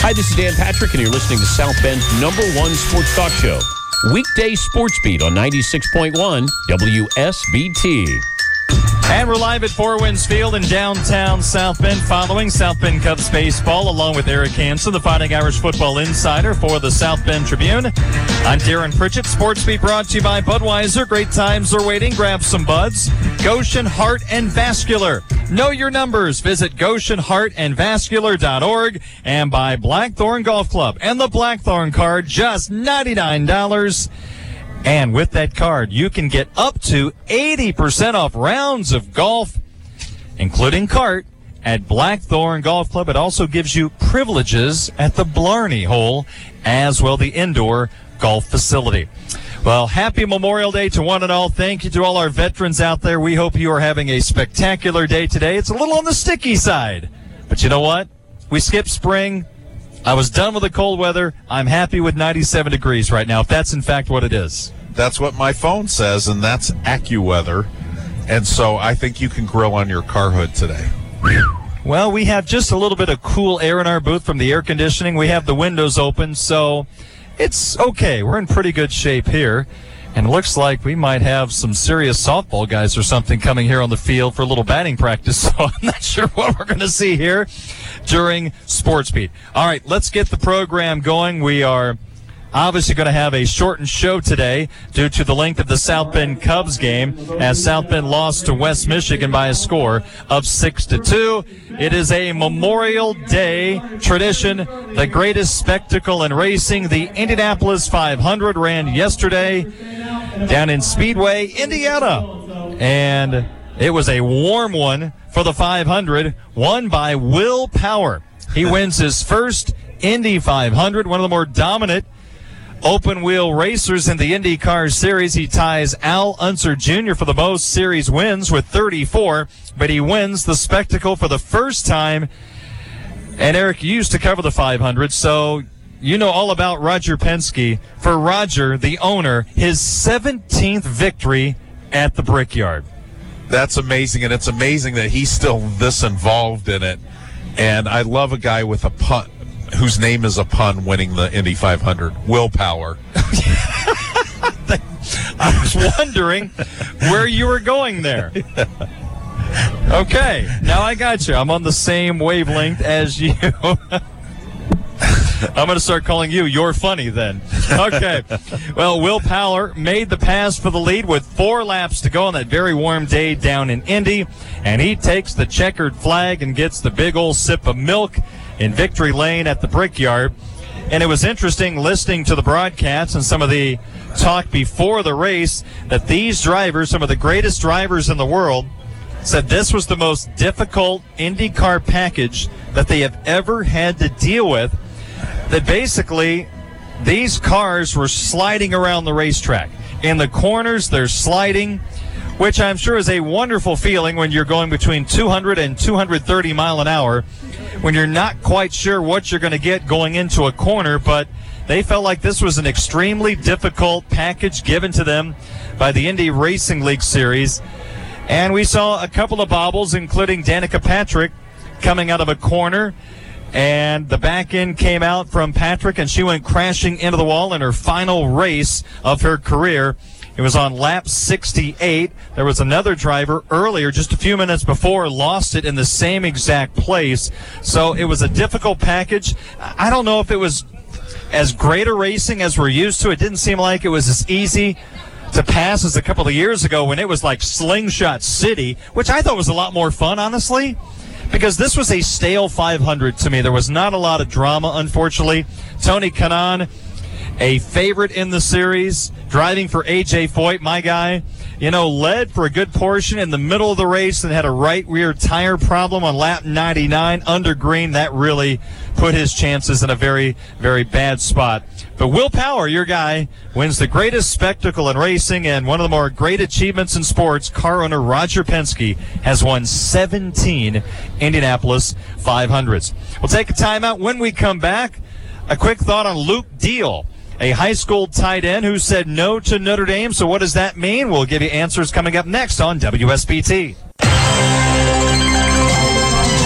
Hi, this is Dan Patrick, and you're listening to South Bend's #1 sports talk show. Weekday Sports Beat on 96.1 WSBT. And we're live at Four Winds Field in downtown South Bend following South Bend Cubs baseball along with Eric Hansen, the Fighting Irish football insider for the South Bend Tribune. I'm Darren Pritchett. Sports Beat brought to you by Budweiser. Great times are waiting. Grab some buds. Goshen Heart and Vascular. Know your numbers. Visit GoshenHeartandVascular.org. And by Blackthorn Golf Club and the Blackthorn card, just $99. And with that card, you can get up to 80% off rounds of golf, including cart, at Blackthorn Golf Club. It also gives you privileges at the Blarney Hole, as well the indoor golf facility. Well, happy Memorial Day to one and all. Thank you to all our veterans out there. We hope you are having a spectacular day today. It's a little on the sticky side, but you know what? We skipped spring. I was done with the cold weather. I'm happy with 97 degrees right now, if that's in fact what it is. That's what my phone says, and that's AccuWeather. And so I think you can grill on your car hood today. Well, we have just a little bit of cool air in our booth from the air conditioning. We have the windows open, so it's okay. We're in pretty good shape here. And it looks like we might have some serious softball guys or something coming here on the field for a little batting practice. So I'm not sure what we're going to see here during Sports Beat. All right, let's get the program going. We are obviously going to have a shortened show today due to the length of the South Bend Cubs game, as South Bend lost to West Michigan by a score of 6-2. It is a Memorial Day tradition, the greatest spectacle in racing. The Indianapolis 500 ran yesterday down in Speedway, Indiana, and it was a warm one for the 500, won by Will Power. He wins his first Indy 500, one of the more dominant open-wheel racers in the IndyCar Series. He ties Al Unser Jr. for the most series wins with 34, but he wins the spectacle for the first time. And Eric, you used to cover the 500, so you know all about Roger Penske. For Roger, the owner, his 17th victory at the Brickyard. That's amazing, and it's amazing that he's still this involved in it. And I love a guy with a pun, whose name is a pun, winning the Indy 500. Will Power. I was wondering where you were going there. Okay, now I got you. I'm on the same wavelength as you. I'm going to start calling you You're Funny then. Okay. Well, Will Power made the pass for the lead with 4 laps to go on that very warm day down in Indy, and he takes the checkered flag and gets the big old sip of milk in Victory Lane at the Brickyard. And it was interesting listening to the broadcast and some of the talk before the race that these drivers, some of the greatest drivers in the world, said this was the most difficult IndyCar package that they have ever had to deal with. That basically these cars were sliding around the racetrack. In the corners, they're sliding, which I'm sure is a wonderful feeling when you're going between 200 and 230 mile an hour, when you're not quite sure what you're going to get going into a corner. But they felt like this was an extremely difficult package given to them by the Indy Racing League Series. And we saw a couple of bobbles, including Danica Patrick coming out of a corner, and the back end came out from Patrick, and she went crashing into the wall in her final race of her career. It was on lap 68. There was another driver earlier, just a few minutes before, lost it in the same exact place. So it was a difficult package. I don't know if it was as great a racing as we're used to. It didn't seem like it was as easy to pass as a couple of years ago when it was like Slingshot City, which I thought was a lot more fun, honestly, because this was a stale 500 to me. There was not a lot of drama, unfortunately. Tony Kanaan, a favorite in the series, driving for A.J. Foyt, my guy, led for a good portion in the middle of the race and had a right rear tire problem on lap 99 under green. That really put his chances in a very, very bad spot. But Will Power, your guy, wins the greatest spectacle in racing and one of the more great achievements in sports. Car owner Roger Penske has won 17 Indianapolis 500s. We'll take a timeout. When we come back, a quick thought on Luke Deal, a high school tight end who said no to Notre Dame. So what does that mean? We'll give you answers coming up next on WSBT.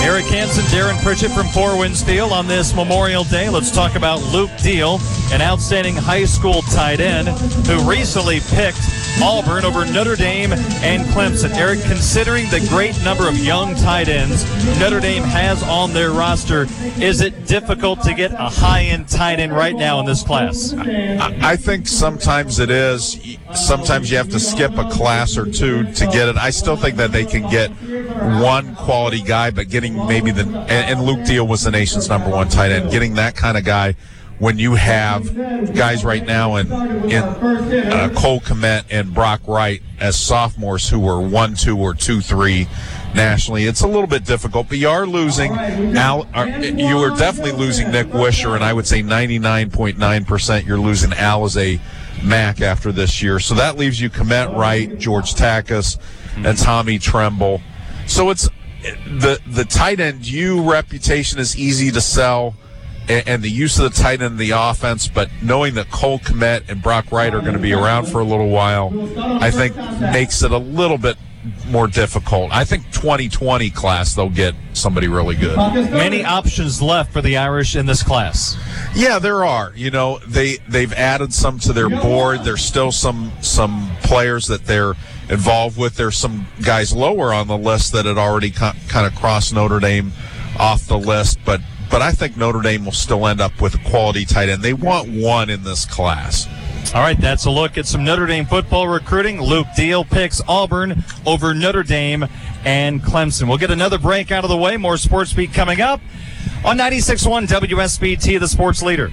Eric Hansen, Darren Pritchett from Four Winds Field on this Memorial Day. Let's talk about Luke Deal, an outstanding high school tight end who recently picked Auburn over Notre Dame and Clemson. Eric, considering the great number of young tight ends Notre Dame has on their roster, is it difficult to get a high-end tight end right now in this class? I think sometimes it is. Sometimes you have to skip a class or two to get it. I still think that they can get one quality guy, but getting maybe and Luke Deal was the nation's number one tight end, getting that kind of guy when you have guys right now in Cole Kmet and Brock Wright as sophomores who were 1-2 or 2-3 nationally, it's a little bit difficult. But you are losing you are definitely losing Nick Wisher, and I would say 99.9% you're losing Alize Mack after this year. So that leaves you Kmet Wright, George Takis, and Tommy Tremble. So it's the tight end reputation is easy to sell, and the use of the tight end in the offense, but knowing that Cole Kmet and Brock Wright are going to be around for a little while, I think makes it a little bit more difficult. I think 2020 class, they'll get somebody really good. Many options left for the Irish in this class. Yeah, there are. You know, they've added some to their board. There's still some players that they're involved with. There's some guys lower on the list that had already kind of crossed Notre Dame off the list, but I think Notre Dame will still end up with a quality tight end. They want one in this class. All right, that's a look at some Notre Dame football recruiting. Luke Deal picks Auburn over Notre Dame and Clemson. We'll get another break out of the way. More Sports Beat coming up on 96.1 WSBT, the sports leader.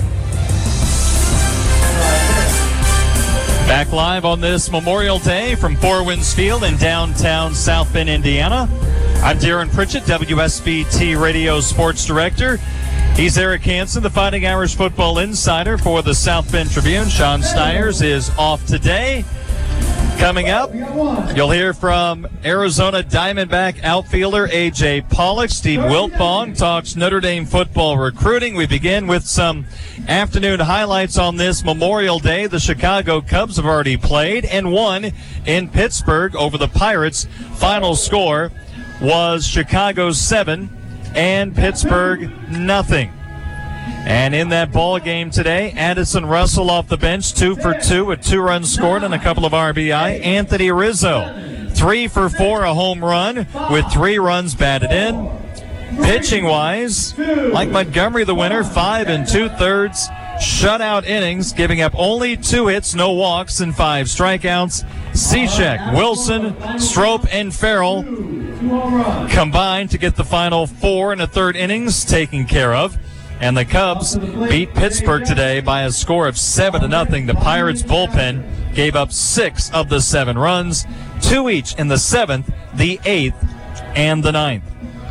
Back live on this Memorial Day from Four Winds Field in downtown South Bend, Indiana. I'm Darren Pritchett, WSBT Radio Sports Director. He's Eric Hansen, the Fighting Irish Football Insider for the South Bend Tribune. Sean Stiers is off today. Coming up, you'll hear from Arizona Diamondback outfielder A.J. Pollock. Steve Wiltfong talks Notre Dame football recruiting. We begin with some afternoon highlights on this Memorial Day. The Chicago Cubs have already played and won in Pittsburgh over the Pirates. Final score was Chicago 7 and Pittsburgh nothing. And in that ball game today, Addison Russell off the bench, 2 for 2 with 2 runs scored and a couple of RBI. Anthony Rizzo, 3 for 4, a home run with 3 runs batted in. Pitching-wise, like Montgomery, the winner, 5 2/3 shutout innings, giving up only 2 hits, no walks, and 5 strikeouts. Cishek, Wilson, Strope, and Farrell combined to get the final 4 1/3 innings taken care of. And the Cubs beat Pittsburgh today by a score of 7-0. The Pirates bullpen gave up 6 of the 7 runs, 2 each in the 7th, the 8th, and the 9th.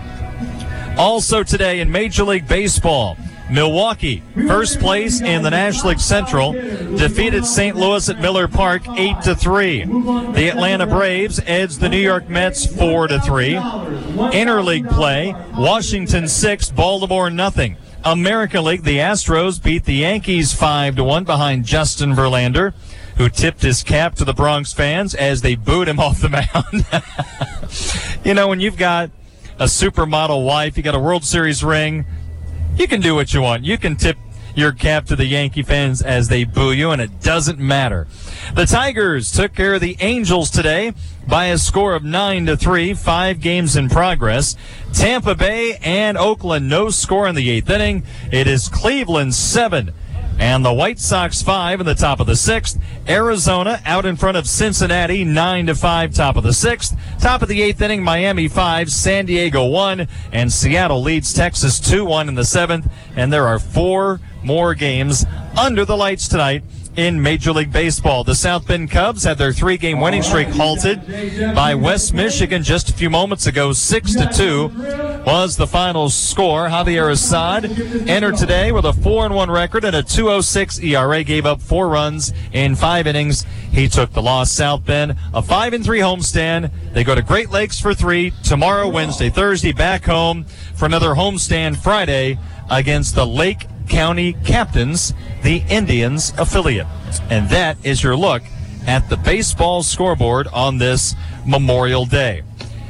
Also today in Major League Baseball, Milwaukee, first place in the National League Central, defeated St. Louis at Miller Park 8-3. The Atlanta Braves edged the New York Mets 4-3. Interleague play, Washington 6, Baltimore nothing. American League, the Astros beat the Yankees 5-1 behind Justin Verlander, who tipped his cap to the Bronx fans as they booed him off the mound. You know, when you've got a supermodel wife, you got a World Series ring, you can do what you want. You can tip your cap to the Yankee fans as they boo you, and it doesn't matter. The Tigers took care of the Angels today by a score of 9-3, 5 games in progress. Tampa Bay and Oakland, no score in the 8th inning. It is Cleveland 7 and the White Sox 5 in the top of the 6th. Arizona out in front of Cincinnati 9-5, top of the 6th. Top of the 8th inning, Miami 5, San Diego 1, and Seattle leads Texas 2-1 in the 7th. And there are 4 more games under the lights tonight in Major League Baseball. The South Bend Cubs had their 3-game winning streak halted by West Michigan just a few moments ago. 6-2 was the final score. Javier Assad entered today with a 4-1 record and a 2.06 ERA, gave up 4 runs in 5 innings. He took the loss. South Bend, a 5-3 homestand. They go to Great Lakes for 3 tomorrow, Wednesday, Thursday, back home for another homestand Friday against the Lake County Captains, the Indians affiliate. And that is your look at the baseball scoreboard on this Memorial Day.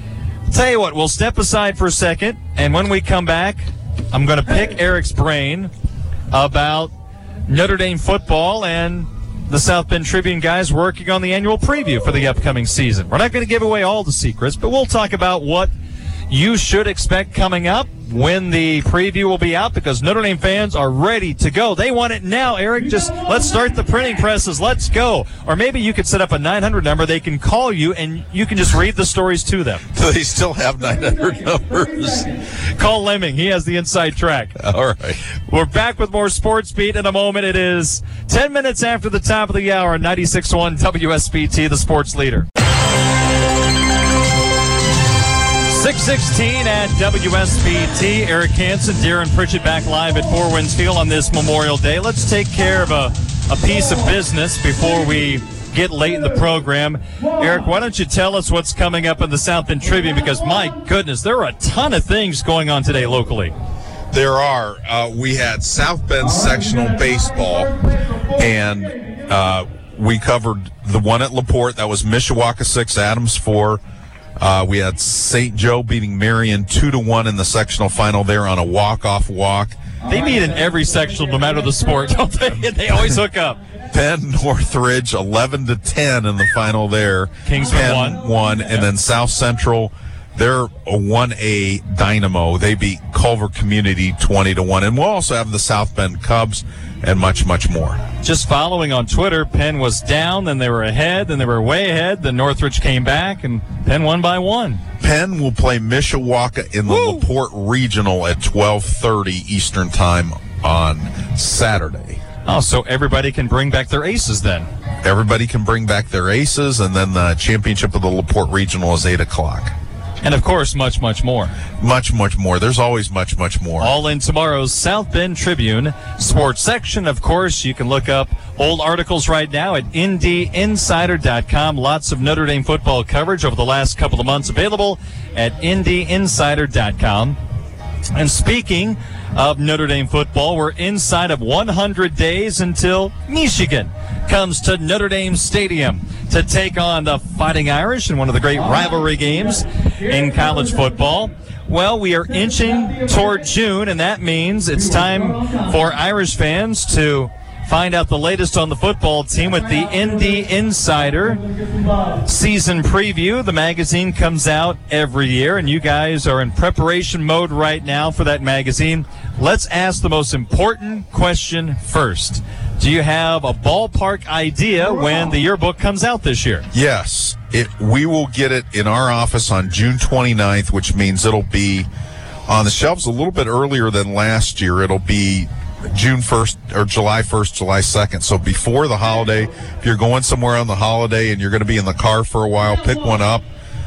Tell you what, we'll step aside for a second, and when we come back, I'm going to pick Eric's brain about Notre Dame football and the South Bend Tribune guys working on the annual preview for the upcoming season. We're not going to give away all the secrets, but we'll talk about what you should expect coming up when the preview will be out, because Notre Dame fans are ready to go. They want it now, Eric. Just let's start the printing presses. Let's go. Or maybe you could set up a 900 number. They can call you, and you can just read the stories to them. Do they still have 900 numbers? Call Lemming. He has the inside track. All right. We're back with more Sports Beat in a moment. It is 10 minutes after the top of the hour on 96.1 WSBT, the sports leader. 6:16 at WSBT. Eric Hansen, Darren Pritchett back live at Four Winds Field on this Memorial Day. Let's take care of a piece of business before we get late in the program. Eric, why don't you tell us what's coming up in the South Bend Tribune? Because, my goodness, there are a ton of things going on today locally. There are. We had South Bend sectional baseball, and we covered the one at LaPorte. That was Mishawaka 6, Adams 4. We had St. Joe beating Marion 2-1 in the sectional final there on a walk-off walk. They meet in every sectional, no matter the sport, don't they? They always hook up. Penn Northridge 11-10 in the final there. Kingsman Penn won, and then South Central, they're a 1A Dynamo. They beat Culver Community 20-1, and we'll also have the South Bend Cubs and much, much more. Just following on Twitter, Penn was down, then they were ahead, then they were way ahead, then Northridge came back, and Penn won by 1. Penn will play Mishawaka in the LaPorte Regional at 12:30 Eastern Time on Saturday. Oh, so everybody can bring back their aces then? Everybody can bring back their aces, and then the championship of the LaPorte Regional is 8 o'clock. And, of course, much, much more. Much, much more. There's always much, much more. All in tomorrow's South Bend Tribune sports section. Of course, you can look up old articles right now at IndyInsider.com. Lots of Notre Dame football coverage over the last couple of months available at IndyInsider.com. And speaking of Notre Dame football, we're inside of 100 days until Michigan comes to Notre Dame Stadium to take on the Fighting Irish in one of the great rivalry games in college football. Well, we are inching toward June, and that means it's time for Irish fans to find out the latest on the football team with the Indy Insider season preview. The magazine comes out every year, and you guys are in preparation mode right now for that magazine. Let's ask the most important question first. Do you have a ballpark idea when the yearbook comes out this year? Yes. We will get it in our office on June 29th, which means it'll be on the shelves a little bit earlier than last year. It'll be June 1st or July 1st, July 2nd. So before the holiday, if you're going somewhere on the holiday and you're going to be in the car for a while, pick one up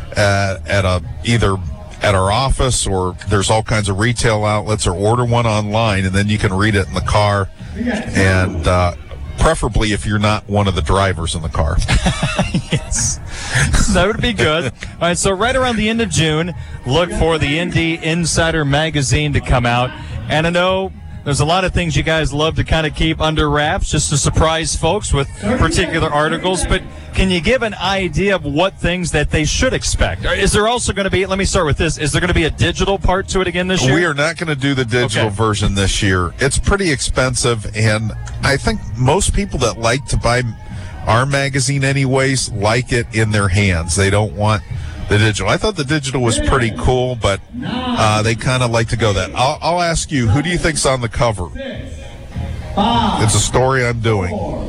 either at our office, or there's all kinds of retail outlets, or order one online, and then you can read it in the car, and preferably if you're not one of the drivers in the car. Yes. That would be good. All right, so right around the end of June, look for the Indy Insider magazine to come out. And I know there's a lot of things you guys love to kind of keep under wraps just to surprise folks with particular articles, but can you give an idea of what things that they should expect? Is there also going to be, let me start with this, is there going to be a digital part to it again this year? We are not going to do the digital version this year. It's pretty expensive, and I think most people that like to buy our magazine anyways like it in their hands. They don't want the digital. I thought the digital was pretty cool, but they kind of like to go that. I'll ask you, who do you think's on the cover? It's a story I'm doing.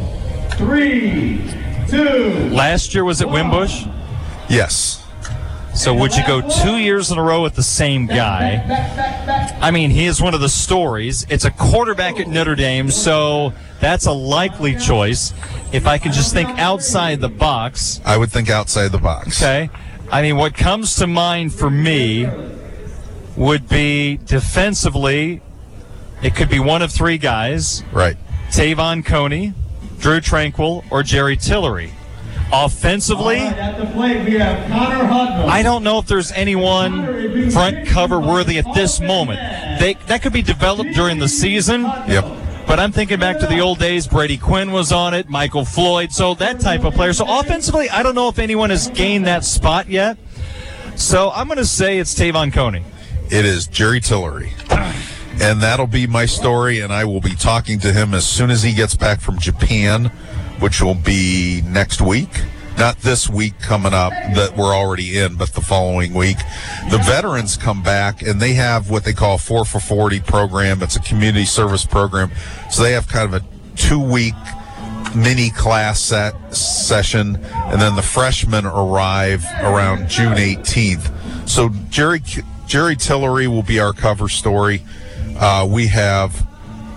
3, 2. Last year was at Wimbush? Yes. So would you go 2 years in a row with the same guy? I mean, he is one of the stories. It's a quarterback at Notre Dame, so that's a likely choice. If I can just think outside the box. I would think outside the box. Okay. I mean, what comes to mind for me would be defensively, it could be one of three guys. Right. Tavon Coney, Drew Tranquil, or Jerry Tillery. Offensively, At the plate, we have Connor Hudnall. I don't know if there's anyone front cover worthy at this moment. That could be developed during the season. Yep. But I'm thinking back to the old days. Brady Quinn was on it, Michael Floyd, so that type of player. So offensively, I don't know if anyone has gained that spot yet. So I'm going to say it's Tavon Coney. It is Jerry Tillery. And that'll be my story, and I will be talking to him as soon as he gets back from Japan, which will be next week. Not this week coming up that we're already in, but the following week. The veterans come back, and they have what they call a 4 for 40 program. It's a community service program. So they have kind of a 2-week mini class session, and then the freshmen arrive around June 18th. So Jerry Tillery will be our cover story. We have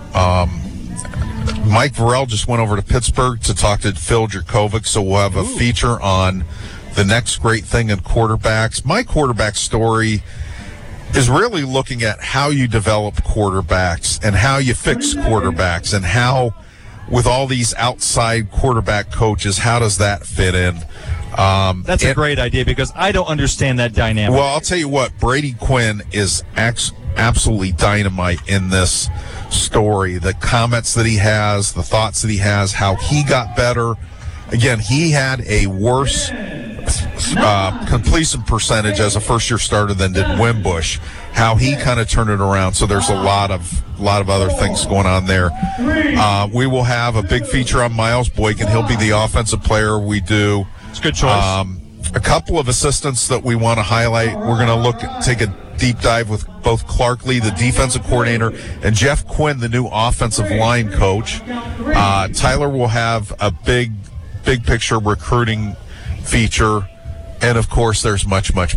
Mike Vorel just went over to Pittsburgh to talk to Phil Jurkovec, so we'll have a feature on the next great thing in quarterbacks. My quarterback story is really looking at how you develop quarterbacks and how you fix quarterbacks and how, with all these outside quarterback coaches, how does that fit in? That's a great idea because I don't understand that dynamic. Well, I'll tell you what, Brady Quinn is absolutely dynamite in this story. The comments that he has, the thoughts that he has, how he got better. Again, he had a worse completion percentage as a first-year starter than did Wimbush. How he kind of turned it around. So there's a lot of other things going on there. We will have a big feature on Miles Boykin. He'll be the offensive player we do. It's a good choice. A couple of assistants that we want to highlight. We're going to take a deep dive with both Clark Lee, the defensive coordinator, and Jeff Quinn, the new offensive line coach. Tyler will have a big picture recruiting feature, and of course there's much more.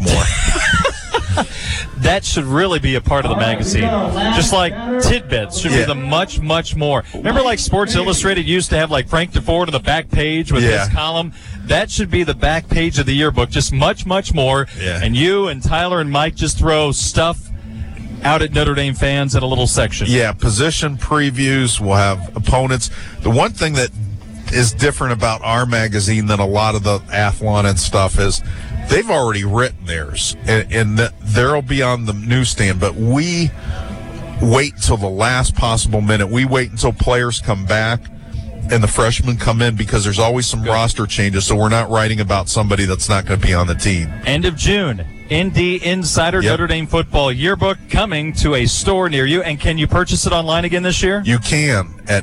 That should really be a part of the magazine. Just like tidbits should be the much more. Remember like Sports Illustrated used to have like Frank DeFord on the back page with his column? That should be the back page of the yearbook, just much more. Yeah. And you and Tyler and Mike just throw stuff out at Notre Dame fans in a little section. Yeah, position previews. We'll have opponents. The one thing that is different about our magazine than a lot of the Athlon and stuff is they've already written theirs, and they'll be on the newsstand, but we wait until the last possible minute. We wait until players come back and the freshmen come in because there's always some roster changes, so we're not writing about somebody that's not going to be on the team. End of June, ND Insider Notre Dame Football Yearbook coming to a store near you. And can you purchase it online again this year? You can at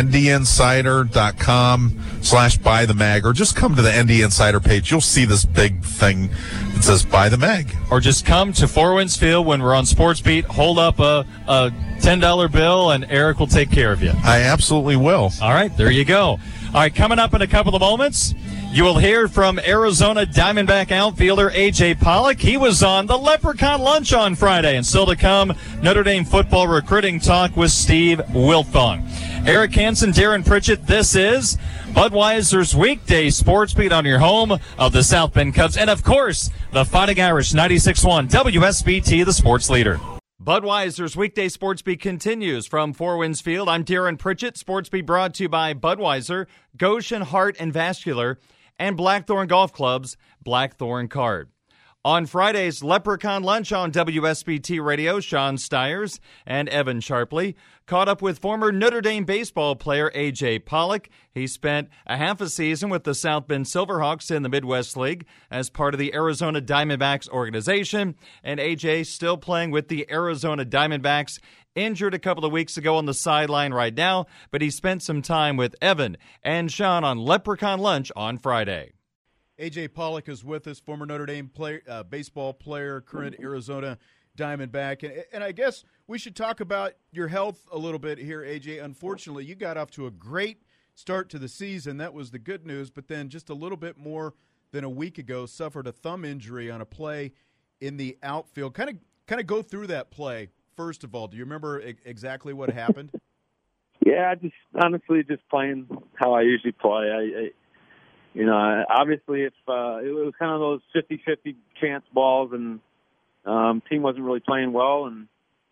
ndinsider.com/buy the mag, or just come to the ND Insider page. You'll see this big thing that says buy the mag. Or just come to Four Winds Field when we're on Sports Beat, hold up a $10 bill, and Eric will take care of you. I absolutely will. All right, there you go. All right, coming up in a couple of moments, you will hear from Arizona Diamondback outfielder A.J. Pollock. He was on the Leprechaun Lunch on Friday. And still to come, Notre Dame football recruiting talk with Steve Wiltfong. Eric Hansen, Darren Pritchett, this is Budweiser's Weekday Sports Beat on your home of the South Bend Cubs. And, of course, the Fighting Irish 96.1 WSBT, the sports leader. Budweiser's Weekday Sports Beat continues from Four Winds Field. I'm Darren Pritchett. Sports Beat brought to you by Budweiser, Goshen Heart and Vascular, and Blackthorn Golf Club's Blackthorn Card. On Friday's Leprechaun Lunch on WSBT Radio, Sean Stiers and Evan Sharpley caught up with former Notre Dame baseball player A.J. Pollock. He spent a half a season with the South Bend Silverhawks in the Midwest League as part of the Arizona Diamondbacks organization, and A.J. still playing with the Arizona Diamondbacks. Injured a couple of weeks ago on the sideline right now, but he spent some time with Evan and Sean on Leprechaun Lunch on Friday. A.J. Pollock is with us, former Notre Dame baseball player, current Arizona Diamondback. And I guess we should talk about your health a little bit here, A.J. Unfortunately, you got off to a great start to the season. That was the good news. But then just a little bit more than a week ago, suffered a thumb injury on a play in the outfield. Kind of go through that play, first of all. Do you remember exactly what happened? Yeah, honestly just playing how I usually play. Obviously, if it was kind of those 50-50 chance balls, and team wasn't really playing well, and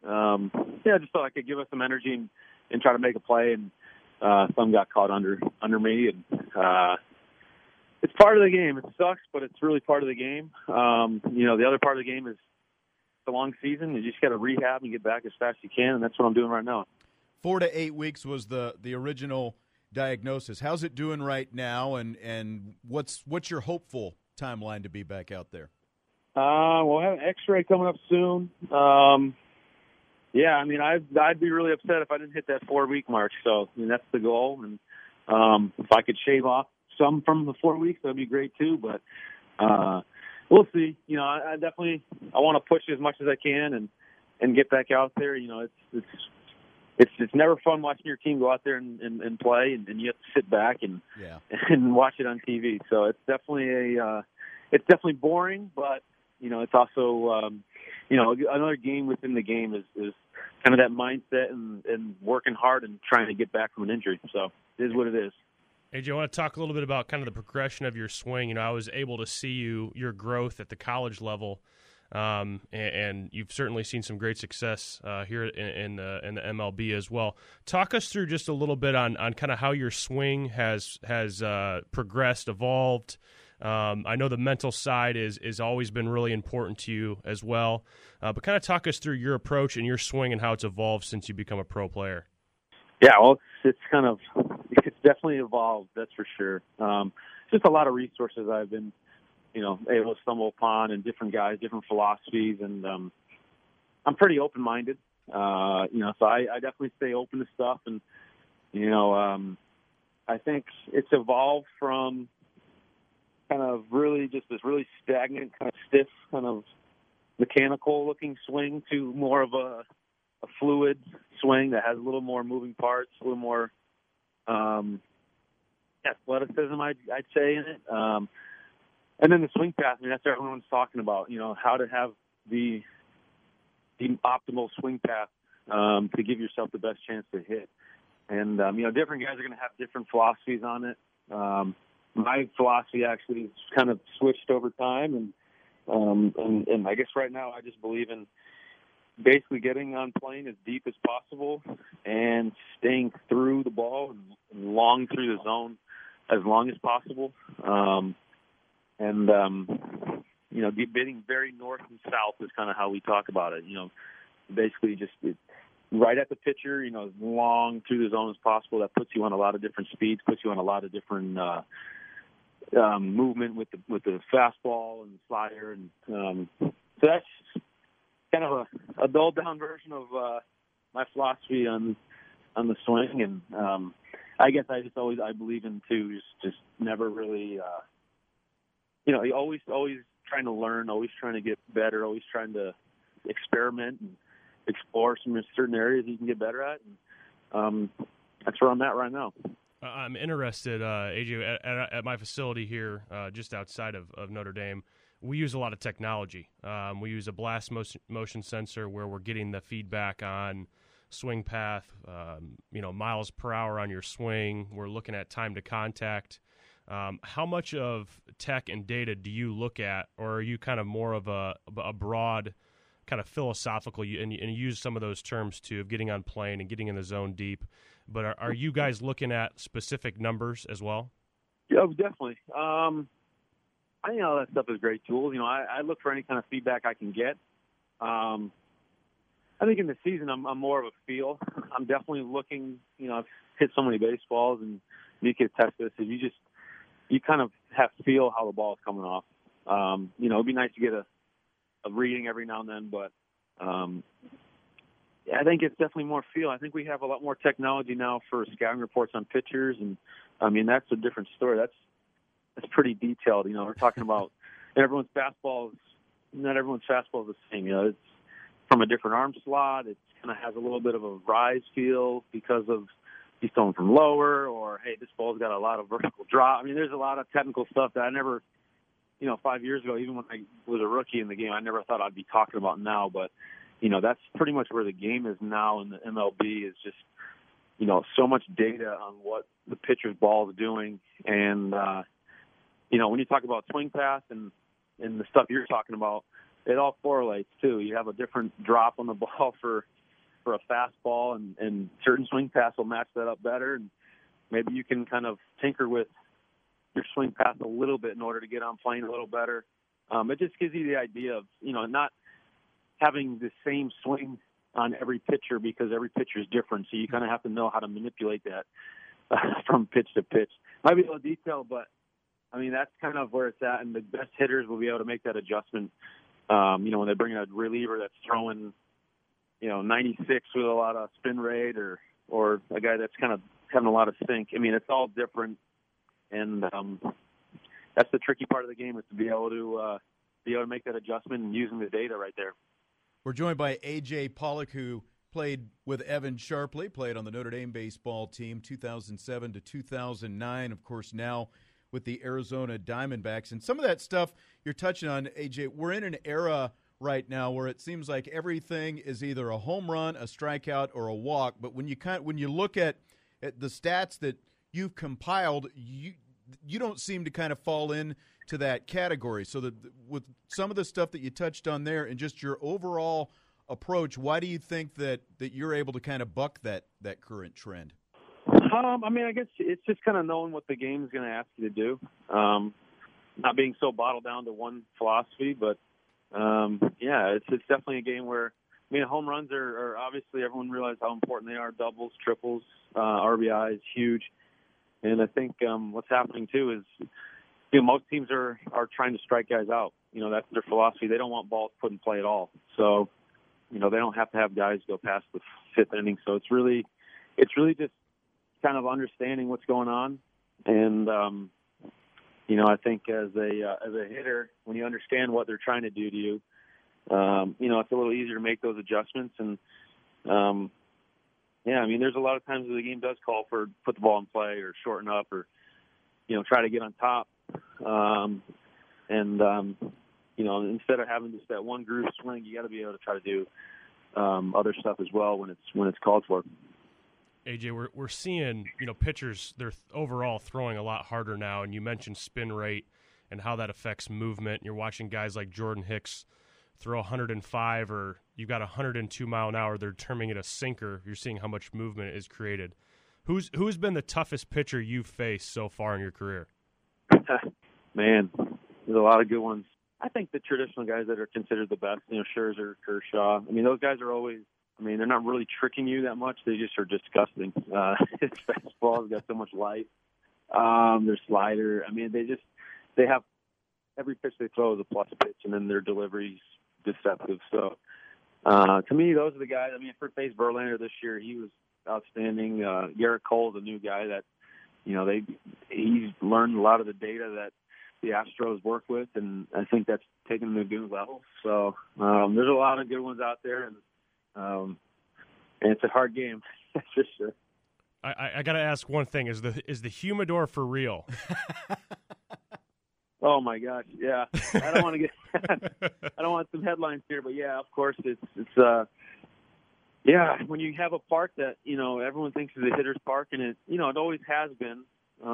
I just thought I could give us some energy and try to make a play, and some got caught under me, and it's part of the game. It sucks, but it's really part of the game. The other part of the game is the long season. You just got to rehab and get back as fast as you can, and that's what I'm doing right now. 4 to 8 weeks was the original diagnosis. How's it doing right now, and what's your hopeful timeline to be back out there? We'll have an X-ray coming up soon. Yeah, I mean, I'd be really upset if I didn't hit that 4-week mark. So, I mean, that's the goal. And if I could shave off some from the 4 weeks, that'd be great too. But we'll see. You know, I definitely want to push as much as I can and get back out there. You know, it's never fun watching your team go out there and play, and you have to sit back and watch it on TV. So it's definitely it's definitely boring, but you know, it's also you know, another game within the game is kind of that mindset and working hard and trying to get back from an injury. So it is what it is. AJ, I want to talk a little bit about kind of the progression of your swing. You know, I was able to see your growth at the college level, and you've certainly seen some great success here in the MLB as well. Talk us through just a little bit on kind of how your swing has progressed, evolved. I know the mental side is always been really important to you as well, but kind of talk us through your approach and your swing and how it's evolved since you become a pro player. Yeah, well, it's definitely evolved, that's for sure. Just a lot of resources I've been, you know, able to stumble upon, and different guys, different philosophies, and I'm pretty open-minded, you know, so I definitely stay open to stuff, and, you know, I think it's evolved from kind of really just this really stagnant, kind of stiff, kind of mechanical-looking swing to more of a fluid swing that has a little more moving parts, a little more athleticism, I'd say, in it. And then the swing path, I mean, that's what everyone's talking about, you know, how to have the optimal swing path to give yourself the best chance to hit. And, you know, different guys are going to have different philosophies on it. My philosophy actually has kind of switched over time, and I guess right now I just believe in basically getting on plane as deep as possible and staying through the ball and long through the zone as long as possible. You know, getting very north and south is kind of how we talk about it. You know, basically just right at the pitcher, you know, as long through the zone as possible. That puts you on a lot of different speeds, puts you on a lot of different movement with the fastball and the slider, and so that's kind of a dulled down version of my philosophy on the swing, and I guess I believe in too, just never really, you know, always trying to learn, always trying to get better, always trying to experiment and explore some certain areas you can get better at, and that's where I'm at right now. I'm interested, AJ, at my facility here, just outside of Notre Dame. We use a lot of technology. We use a blast motion sensor where we're getting the feedback on swing path, you know, miles per hour on your swing. We're looking at time to contact. How much of tech and data do you look at, or are you kind of more of a broad kind of philosophical, and you use some of those terms too, of getting on plane and getting in the zone deep, but are you guys looking at specific numbers as well? Yeah, definitely. I think all that stuff is great tools. You know, I look for any kind of feedback I can get. I think in the season I'm more of a feel. I'm definitely looking, you know, I've hit so many baseballs, and you can attest to this, you kind of have to feel how the ball is coming off. You know, it'd be nice to get a reading every now and then, but I think it's definitely more feel. I think we have a lot more technology now for scouting reports on pitchers, and I mean, that's a different story. That's pretty detailed. You know, we're talking about not everyone's fastball is the same. You know, it's from a different arm slot. It kind of has a little bit of a rise feel because of he's throwing from lower, or, hey, this ball's got a lot of vertical drop. I mean, there's a lot of technical stuff that I never, you know, 5 years ago, even when I was a rookie in the game, I never thought I'd be talking about now. But, you know, that's pretty much where the game is now in the MLB, is just, you know, so much data on what the pitcher's ball is doing. And, you know, when you talk about swing path and the stuff you're talking about, it all correlates too. You have a different drop on the ball for a fastball, and certain swing paths will match that up better. And maybe you can kind of tinker with your swing path a little bit in order to get on plane a little better. It just gives you the idea of, you know, not having the same swing on every pitcher, because every pitcher is different. So you kind of have to know how to manipulate that from pitch to pitch. Might be a little detailed, but I mean, that's kind of where it's at, and the best hitters will be able to make that adjustment when they bring in a reliever that's throwing, 96 with a lot of spin rate or a guy that's kind of having a lot of sink. I mean, it's all different. And that's the tricky part of the game, is to be able to make that adjustment and using the data right there. We're joined by A.J. Pollock, who played with Evan Sharpley, played on the Notre Dame baseball team 2007 to 2009, of course, now with the Arizona Diamondbacks. And some of that stuff you're touching on, A.J., we're in an era right now where it seems like everything is either a home run, a strikeout, or a walk. But when you look at the stats that you've compiled, you don't seem to kind of fall into that category. So that with some of the stuff that you touched on there and just your overall approach, why do you think that you're able to kind of buck that current trend? I guess it's just kind of knowing what the game is going to ask you to do. Not being so bottled down to one philosophy, but it's definitely a game where, home runs are obviously, everyone realizes how important they are. Doubles, triples, RBI is huge. And I think what's happening too is, most teams are trying to strike guys out. That's their philosophy. They don't want balls put in play at all. So, they don't have to have guys go past the fifth inning. So it's really just kind of understanding what's going on. And, I think as a hitter, when you understand what they're trying to do to you, it's a little easier to make those adjustments. And, there's a lot of times where the game does call for put the ball in play or shorten up or, try to get on top. Instead of having just that one groove swing, you got to be able to try to do other stuff as well when it's called for. AJ, we're seeing, pitchers, they're overall throwing a lot harder now, and you mentioned spin rate and how that affects movement. You're watching guys like Jordan Hicks throw 105, or you've got 102 mile an hour, they're terming it a sinker. You're seeing how much movement is created. Who's been the toughest pitcher you've faced so far in your career? Man, there's a lot of good ones. I think the traditional guys that are considered the best, Scherzer, Kershaw, those guys are always, they're not really tricking you that much. They just are disgusting. His fastball's got so much life. Their slider, they have every pitch they throw is a plus pitch, and then their delivery's deceptive. So, to me, those are the guys. First base Verlander this year, he was outstanding. Garrett Cole's a new guy that, he's learned a lot of the data that the Astros work with, and I think that's taken them to a new level. So, there's a lot of good ones out there, and it's a hard game, that's for sure. I got to ask one thing: is the humidor for real? Oh my gosh, yeah. I don't want to get. I don't want some headlines here, but yeah, of course it's. When you have a park that everyone thinks is a hitter's park, and it always has been.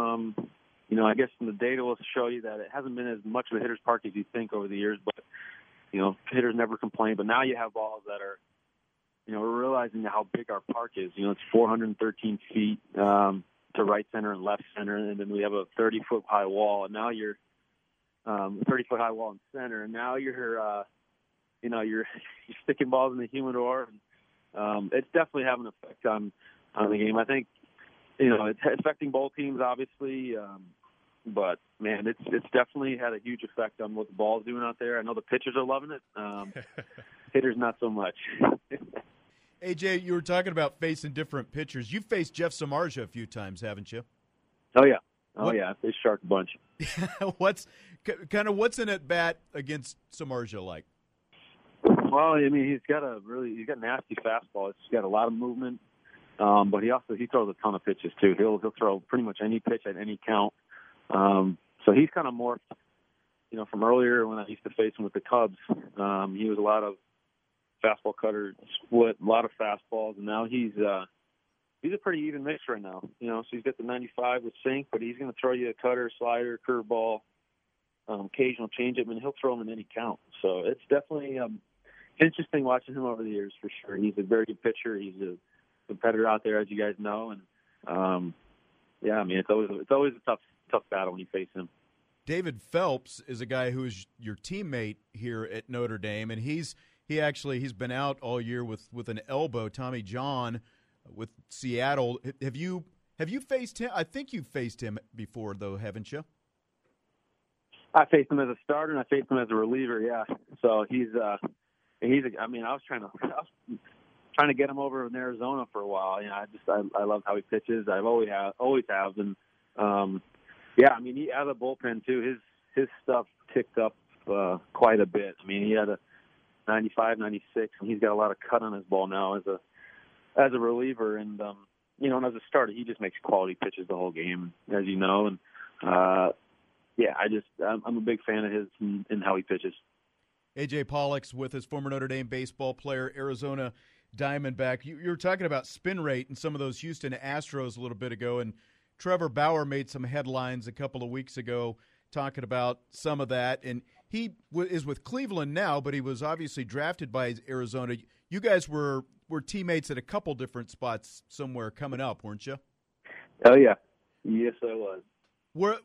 I guess the data will show you that it hasn't been as much of a hitter's park as you think over the years, but hitters never complain. But now you have balls that are. We're realizing how big our park is. It's 413 feet to right center and left center, and then we have a 30-foot high wall. And now you're 30-foot high wall in center, and now you're sticking balls in the humidor. And, it's definitely having an effect on the game. I think it's affecting both teams, obviously, but man, it's definitely had a huge effect on what the ball's doing out there. I know the pitchers are loving it. Hitters not so much. AJ, you were talking about facing different pitchers. You've faced Jeff Samardzija a few times, haven't you? Oh yeah, I faced Shark a bunch. What's an at bat against Samardzija like? Well, he's got nasty fastball. It's got a lot of movement, but he throws a ton of pitches too. He'll throw pretty much any pitch at any count. So he's kind of morphed, from earlier when I used to face him with the Cubs. He was a lot of fastball cutter split, a lot of fastballs, and now he's a pretty even mix right now. So he's got the 95 with sink, but he's going to throw you a cutter, slider, curveball, occasional changeup, and he'll throw them in any count. So it's definitely interesting watching him over the years for sure. He's a very good pitcher. He's a competitor out there, as you guys know, and it's always a tough battle when you face him. David Phelps is a guy who is your teammate here at Notre Dame, and he's been out all year with an elbow. Tommy John with Seattle. Have you faced him? I think you've faced him before, though, haven't you? I faced him as a starter and I faced him as a reliever. Yeah, so he's. I mean, I was trying to get him over in Arizona for a while. You know, I love how he pitches. I've always have, and yeah, I mean, he out of the bullpen too. His stuff ticked up quite a bit. I mean, he had a 95, 96, and he's got a lot of cut on his ball now as a reliever. And you know, and as a starter, he just makes quality pitches the whole game, as you know. And yeah, I'm a big fan of his and how he pitches. A.J. Pollock's with us, former Notre Dame baseball player, Arizona Diamondback. You were talking about spin rate and some of those Houston Astros a little bit ago, and Trevor Bauer made some headlines a couple of weeks ago talking about some of that. And he is with Cleveland now, but he was obviously drafted by Arizona. You guys were teammates at a couple different spots somewhere coming up, weren't you? Oh, yeah. Yes, I was.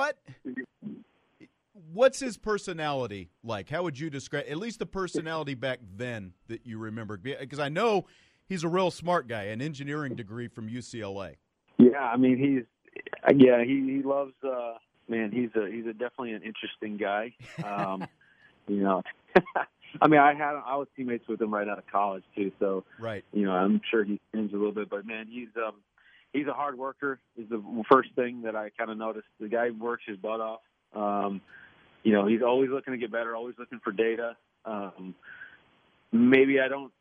What's his personality like? How would you describe, at least the personality back then that you remember? Because I know he's a real smart guy, an engineering degree from UCLA. Yeah, I mean, he loves, man, he's definitely an interesting guy. You know, I mean, I was teammates with him right out of college too, so, right. You know, I'm sure he changed a little bit, but man, he's a hard worker is the first thing that I kind of noticed. The guy works his butt off. You know, he's always looking to get better, always looking for data. Maybe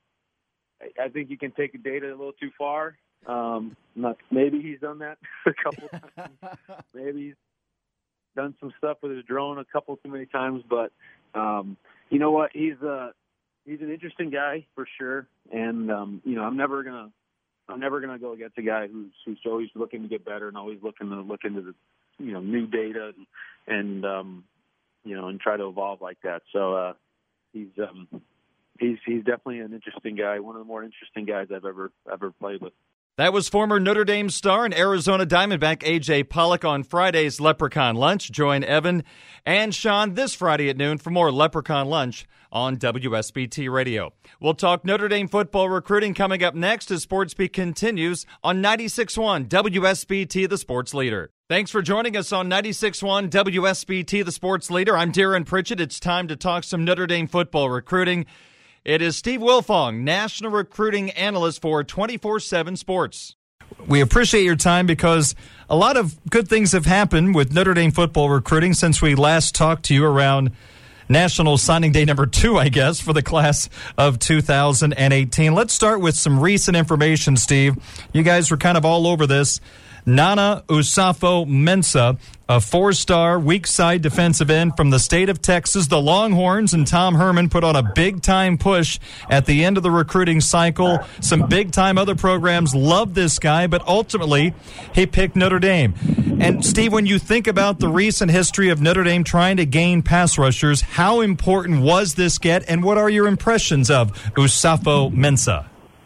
I think you can take the data a little too far. Maybe he's done that a couple times. Maybe he's done some stuff with his drone a couple too many times. But you know what? He's an interesting guy for sure. And you know, I'm never gonna go against a guy who's always looking to get better and always looking to look into the new data and you know, and try to evolve like that. So he's definitely an interesting guy, one of the more interesting guys I've ever played with. That was former Notre Dame star and Arizona Diamondback A.J. Pollock on Friday's Leprechaun Lunch. Join Evan and Sean this Friday at noon for more Leprechaun Lunch on WSBT Radio. We'll talk Notre Dame football recruiting coming up next as SportsBeat continues on 96.1 WSBT, the sports leader. Thanks for joining us on 96.1 WSBT, the sports leader. I'm Darren Pritchett. It's time to talk some Notre Dame football recruiting. It is Steve Wilfong, National Recruiting Analyst for 24/7 Sports. We appreciate your time because a lot of good things have happened with Notre Dame football recruiting since we last talked to you around National Signing Day number 2, I guess, for the class of 2018. Let's start with some recent information, Steve. You guys were kind of all over this. Nana Usafo-Mensah, a 4-star weak side defensive end from the state of Texas. The Longhorns and Tom Herman put on a big-time push at the end of the recruiting cycle. Some big-time other programs loved this guy, but ultimately he picked Notre Dame. And, Steve, when you think about the recent history of Notre Dame trying to gain pass rushers, how important was this get, and what are your impressions of Usafo-Mensah?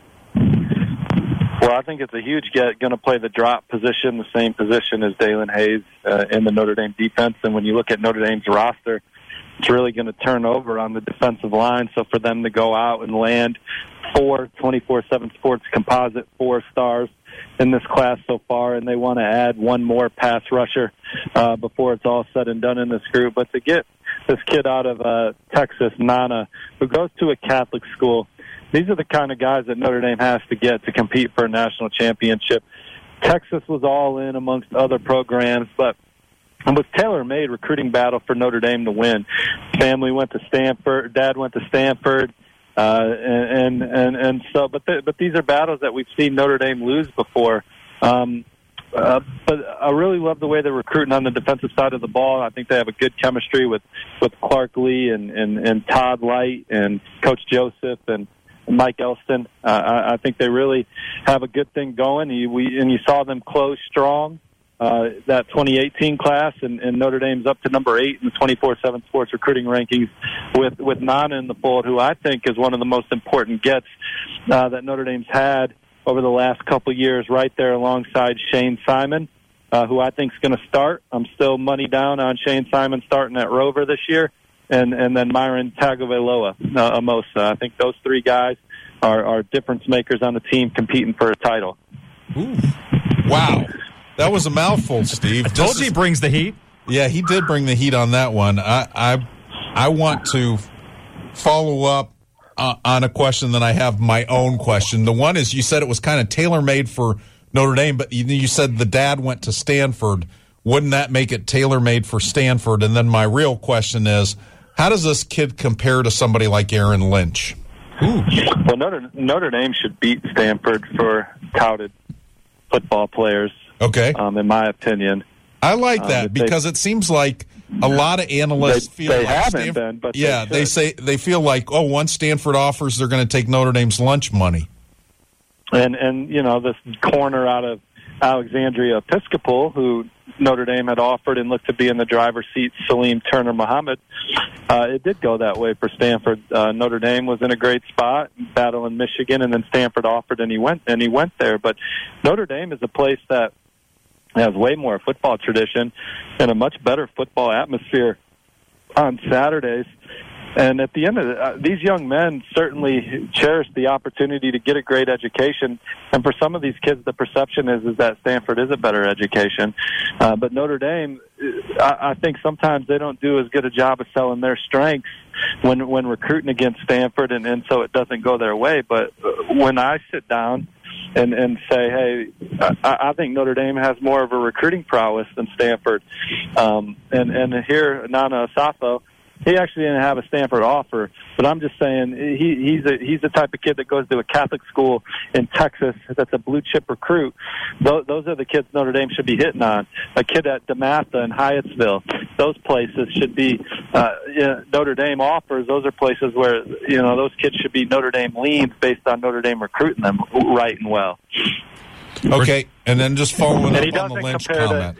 Well, I think it's a huge get, going to play the drop position, the same position as Dalen Hayes in the Notre Dame defense. And when you look at Notre Dame's roster, it's really going to turn over on the defensive line. So for them to go out and land 4 24/7 Sports composite 4 stars in this class so far, and they want to add one more pass rusher before it's all said and done in this group. But to get this kid out of Texas, Nana, who goes to a Catholic school, these are the kind of guys that Notre Dame has to get to compete for a national championship. Texas was all in amongst other programs, but it was tailor-made recruiting battle for Notre Dame to win. Family went to Stanford, Dad went to Stanford, and so. But these are battles that we've seen Notre Dame lose before. But I really love the way they're recruiting on the defensive side of the ball. I think they have a good chemistry with Clark Lee and Todd Light and Coach Joseph and Mike Elston. I think they really have a good thing going. You saw them close strong, that 2018 class, and Notre Dame's up to number 8 in the 24/7 Sports recruiting rankings with Nana in the fold, who I think is one of the most important gets that Notre Dame's had over the last couple of years, right there alongside Shane Simon, who I think is going to start. I'm still money down on Shane Simon starting at Rover this year. And then Myron Tagovailoa, Amosa. I think those 3 guys are difference makers on the team competing for a title. Ooh. Wow. That was a mouthful, Steve. I told you he brings the heat. Yeah, he did bring the heat on that one. I want to follow up on a question that I have my own question. The one is, you said it was kind of tailor-made for Notre Dame, but you said the dad went to Stanford. Wouldn't that make it tailor-made for Stanford? And then my real question is, how does this kid compare to somebody like Aaron Lynch? Well, Notre Dame should beat Stanford for touted football players. Okay. In my opinion. I like that because it seems like a lot of analysts feel they like haven't been, but they feel like, once Stanford offers, they're going to take Notre Dame's lunch money. And this corner out of Alexandria Episcopal, who Notre Dame had offered and looked to be in the driver's seat, Salim Turner Muhammad, it did go that way for Stanford. Notre Dame was in a great spot, battling Michigan, and then Stanford offered, and he went there. But Notre Dame is a place that has way more football tradition and a much better football atmosphere on Saturdays. And at the end of it, these young men certainly cherish the opportunity to get a great education. And for some of these kids, the perception is that Stanford is a better education. But Notre Dame, I think sometimes they don't do as good a job of selling their strengths when recruiting against Stanford, and so it doesn't go their way. But when I sit down and say, hey, I think Notre Dame has more of a recruiting prowess than Stanford. And here, Nana Asafo, he actually didn't have a Stanford offer, but I'm just saying he's the type of kid that goes to a Catholic school in Texas that's a blue chip recruit. Those are the kids Notre Dame should be hitting on. A kid at DeMatha and Hyattsville, those places should be Notre Dame offers. Those are places where those kids should be Notre Dame leans based on Notre Dame recruiting them right and well. Okay, and then just following up on the Lynch comment.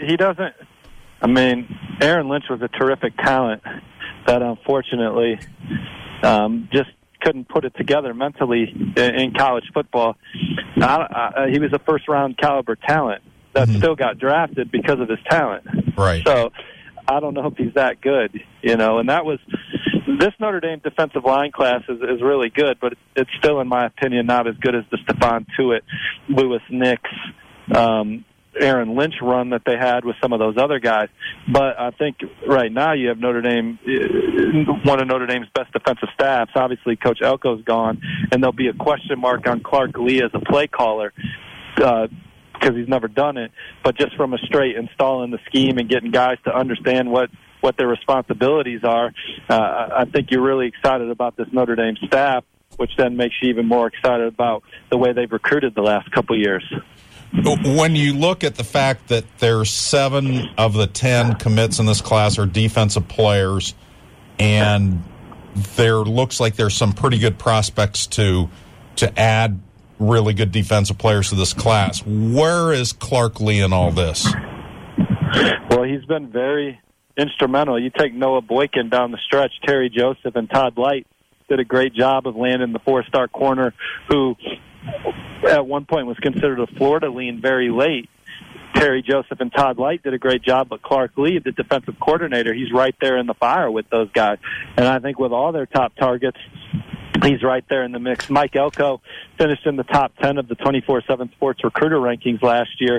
Aaron Lynch was a terrific talent that unfortunately just couldn't put it together mentally in college football. He was a first-round caliber talent that still got drafted because of his talent. Right. So I don't know if he's that good, and that was – this Notre Dame defensive line class is really good, but it's still, in my opinion, not as good as the Stephon Tuitt, Lewis Nix, Aaron Lynch run that they had with some of those other guys. But I think right now you have Notre Dame, one of Notre Dame's best defensive staffs. Obviously, Coach Elko's gone, and there'll be a question mark on Clark Lee as a play caller because he's never done it. But just from a straight installing the scheme and getting guys to understand what their responsibilities are, I think you're really excited about this Notre Dame staff, which then makes you even more excited about the way they've recruited the last couple of years. When you look at the fact that there's 7 of the 10 commits in this class are defensive players, and there looks like there's some pretty good prospects to add really good defensive players to this class, where is Clark Lee in all this? Well, he's been very instrumental. You take Noah Boykin down the stretch, Terry Joseph and Todd Light did a great job of landing the 4-star corner who at one point was considered a Florida lean very late. Terry Joseph and Todd Light did a great job, but Clark Lee, the defensive coordinator, he's right there in the fire with those guys. And I think with all their top targets, he's right there in the mix. Mike Elko finished in the top 10 of the 24/7 Sports recruiter rankings last year.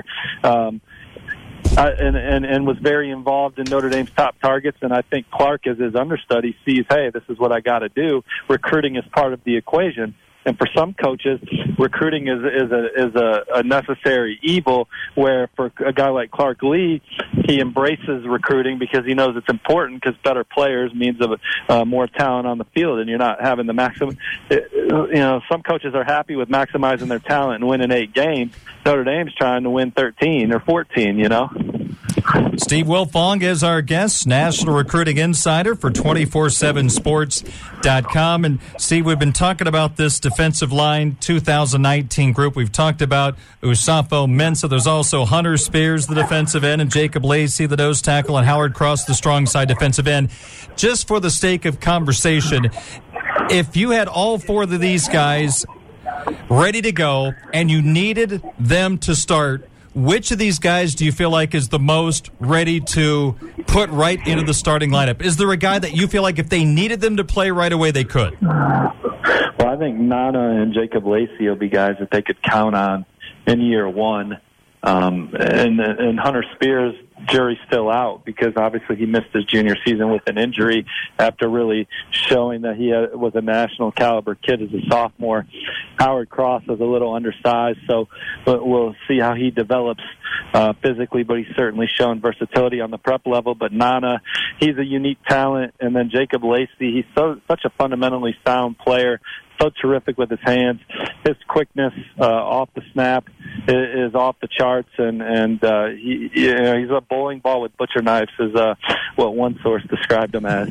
And was very involved in Notre Dame's top targets. And I think Clark, as his understudy, sees, hey, this is what I got to do. Recruiting is part of the equation. And for some coaches, recruiting is a necessary evil, where for a guy like Clark Lee, he embraces recruiting because he knows it's important, because better players means more talent on the field, and you're not having the maximum. Some coaches are happy with maximizing their talent and winning 8 games. Notre Dame's trying to win 13 or 14, Steve Wilfong is our guest, National Recruiting Insider for 247sports.com. And Steve, we've been talking about this defensive line 2019 group. We've talked about Usafo Mensah. There's also Hunter Spears, the defensive end, and Jacob Lacey, the nose tackle, and Howard Cross, the strong side defensive end. Just for the sake of conversation, if you had all 4 of these guys ready to go and you needed them to start, which of these guys do you feel like is the most ready to put right into the starting lineup? Is there a guy that you feel like if they needed them to play right away, they could? Well, I think Nana and Jacob Lacey will be guys that they could count on in year 1. And Hunter Spears, jury's still out because obviously he missed his junior season with an injury after really showing that he was a national caliber kid as a sophomore. Howard Cross is a little undersized, so we'll see how he develops physically, but he's certainly shown versatility on the prep level. But Nana, he's a unique talent. And then Jacob Lacey, he's such a fundamentally sound player, so terrific with his hands. His quickness off the snap is off the charts, and he's a bowling ball with butcher knives, is what one source described him as.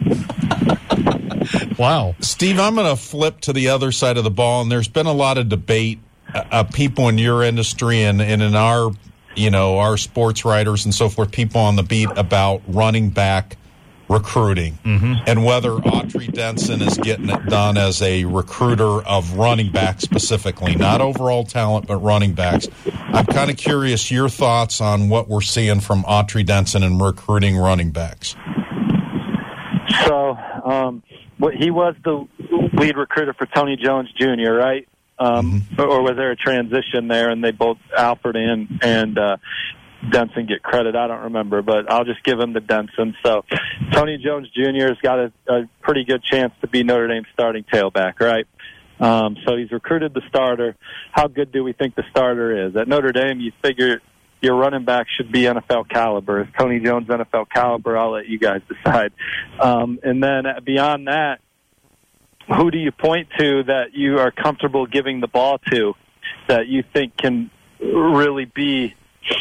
Wow. Steve, I'm going to flip to the other side of the ball, and there's been a lot of debate, people in your industry and in our, our sports writers and so forth, people on the beat about running back recruiting and whether Autry Denson is getting it done as a recruiter of running backs specifically, not overall talent, but running backs. I'm kind of curious your thoughts on what we're seeing from Autry Denson in recruiting running backs. So, he was the lead recruiter for Tony Jones Jr., right? Or was there a transition there and they both, Alford and Denson, get credit? I don't remember, but I'll just give him the Denson. So Tony Jones Jr. has got a pretty good chance to be Notre Dame's starting tailback, right? So he's recruited the starter. How good do we think the starter is? At Notre Dame, you figure your running back should be NFL caliber. Is Tony Jones NFL caliber? I'll let you guys decide. And then beyond that, who do you point to that you are comfortable giving the ball to that you think can really be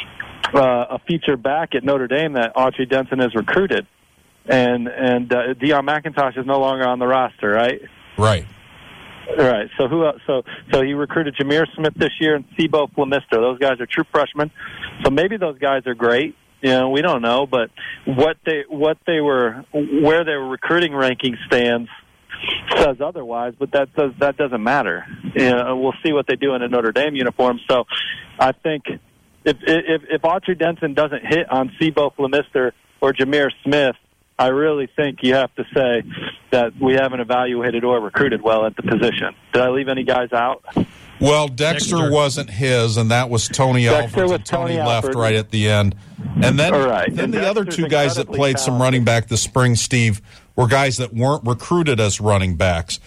a feature back at Notre Dame that Autry Denson has recruited? And Deion McIntosh is no longer on the roster, right? Right. Right. So who else? So he recruited Jameer Smith this year and Sibo Flamister. Those guys are true freshmen. So maybe those guys are great. We don't know, but where they were recruiting ranking stands says otherwise, but that doesn't matter. We'll see what they do in a Notre Dame uniform. So I think if Autry Denson doesn't hit on Sibo Flamister or Jameer Smith, I really think you have to say that we haven't evaluated or recruited well at the position. Did I leave any guys out? Well, Dexter wasn't his, and that was Tony Alford. And Tony left right at the end. And then, then the other two guys that played some running back this spring, Steve, were guys that weren't recruited as running backs.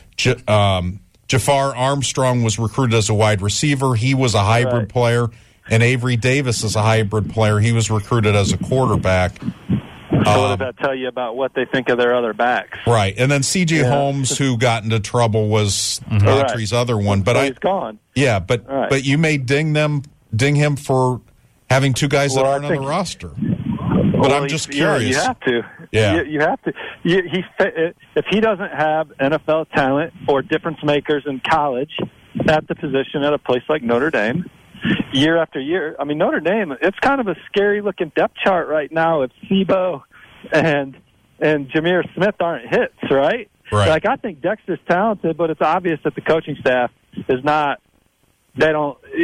Jafar Armstrong was recruited as a wide receiver. He was a hybrid player. And Avery Davis is a hybrid player. He was recruited as a quarterback. So what does that tell you about what they think of their other backs? Right. And then C.J. Holmes, who got into trouble, was Autry's other one. But he's gone. Yeah, but you may ding him for having two guys that aren't on the roster. But I'm just curious. Yeah, you have to. Yeah. You have to. If he doesn't have NFL talent or difference makers in college at the position at a place like Notre Dame, year after year, I mean, Notre Dame, it's kind of a scary-looking depth chart right now if Sibo and Jameer Smith aren't hits, right? Right. Like, I think Dexter's talented, but it's obvious that the coaching staff is not. They're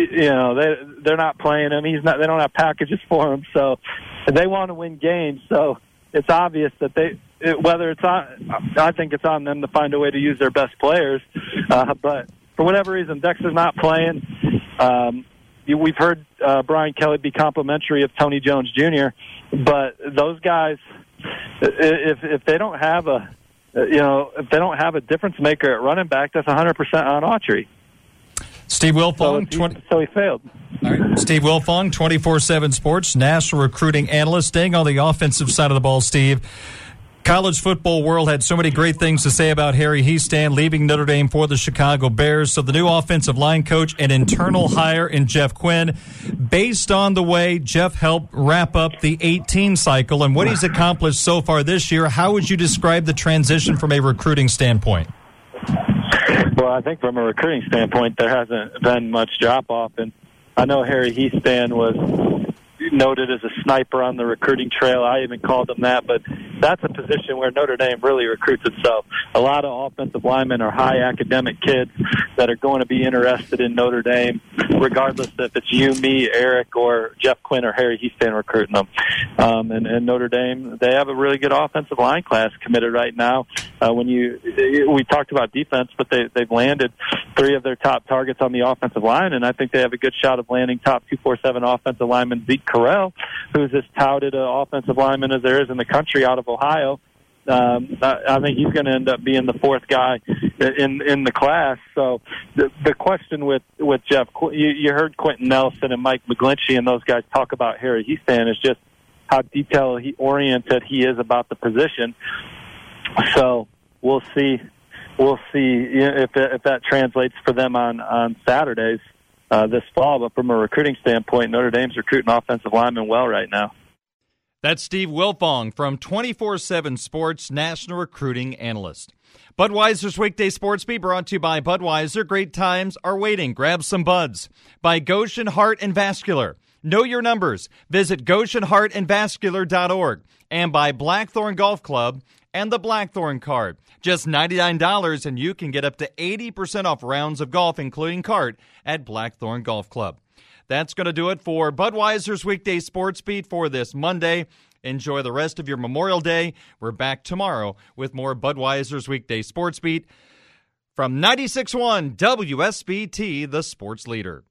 not playing him. They don't have packages for him, so they want to win games. So it's obvious that I think it's on them to find a way to use their best players. But for whatever reason, Dexter's not playing. We've heard Brian Kelly be complimentary of Tony Jones Jr., but those guys, if they don't have a difference maker at running back, that's 100% on Autry. Steve Wilfong, so he failed. All right. Steve Wilfong, 24/7 Sports, national recruiting analyst. Staying on the offensive side of the ball, Steve. College football world had so many great things to say about Harry Hiestand leaving Notre Dame for the Chicago Bears. So the new offensive line coach, an internal hire in Jeff Quinn, based on the way Jeff helped wrap up the 18 cycle and what he's accomplished so far this year, how would you describe the transition from a recruiting standpoint? Well, I think from a recruiting standpoint, there hasn't been much drop-off. And I know Harry Hiestand was noted as a sniper on the recruiting trail. I even called him that, but that's a position where Notre Dame really recruits itself. A lot of offensive linemen are high academic kids that are going to be interested in Notre Dame, regardless if it's you, me, Eric, or Jeff Quinn or Harry Heastan recruiting them. And Notre Dame, they have a really good offensive line class committed right now. We talked about defense, but they've landed 3 of their top targets on the offensive line, and I think they have a good shot of landing top 247 offensive lineman Zeke Correll, who's as touted an offensive lineman as there is in the country out of Ohio. I think he's going to end up being the 4th guy in the class. So the question with Jeff, you heard Quentin Nelson and Mike McGlinchey and those guys talk about Harry Heastan is just how detail-oriented he is about the position. So we'll see if that translates for them on Saturdays this fall. But from a recruiting standpoint, Notre Dame's recruiting offensive linemen well right now. That's Steve Wilfong from 24/7 Sports National Recruiting Analyst. Budweiser's Weekday Sports Beat brought to you by Budweiser. Great times are waiting. Grab some buds. By Goshen Heart and Vascular. Know your numbers. Visit GoshenHeartandVascular.org. And by Blackthorn Golf Club and the Blackthorn Card. Just $99 and you can get up to 80% off rounds of golf, including cart, at Blackthorn Golf Club. That's going to do it for Budweiser's Weekday Sports Beat for this Monday. Enjoy the rest of your Memorial Day. We're back tomorrow with more Budweiser's Weekday Sports Beat from 96.1 WSBT, the sports leader.